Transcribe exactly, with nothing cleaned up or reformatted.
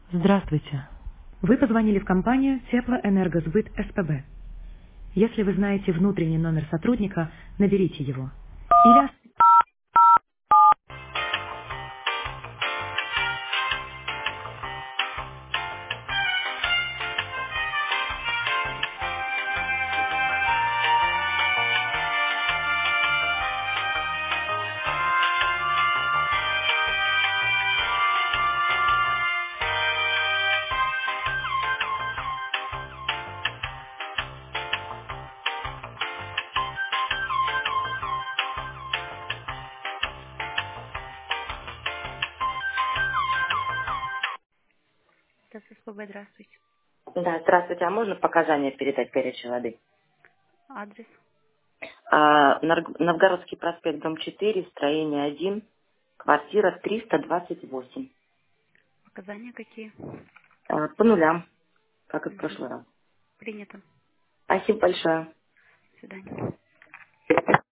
Здравствуйте. Вы позвонили в компанию Теплоэнергосбыт СПБ. Если вы знаете внутренний номер сотрудника, наберите его. Или... Это СПБ, здравствуйте. Да, здравствуйте. А можно показания передать горячей воды? Адрес. А, Нар- Новгородский проспект, дом четыре, строение один, квартира триста двадцать восемь. Показания какие? А, по нулям, как и в Мгм. прошлый раз. Принято. Спасибо большое. До свидания.